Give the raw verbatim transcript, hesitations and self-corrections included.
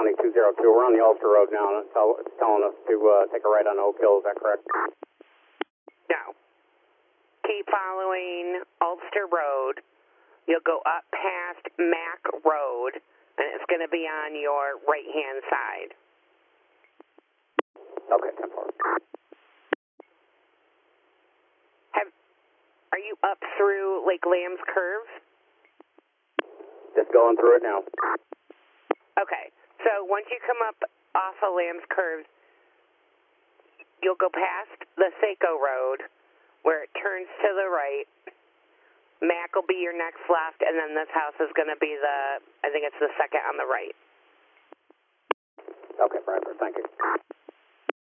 County two oh two. We're on the Ulster Road now, and it's, tell, it's telling us to uh, take a right on Oak Hill. Is that correct? No. Keep following Ulster Road. You'll go up past Mack Road, and it's going to be on your right-hand side. Okay, ten four. Have, are you up through Lake Lamb's Curve? Just going through it now. Okay, so once you come up off of Lamb's Curve, you'll go past the Saco Road, where it turns to the right. Mac will be your next left, and then this house is going to be the, I think it's the second on the right. Okay, Bradford, thank you.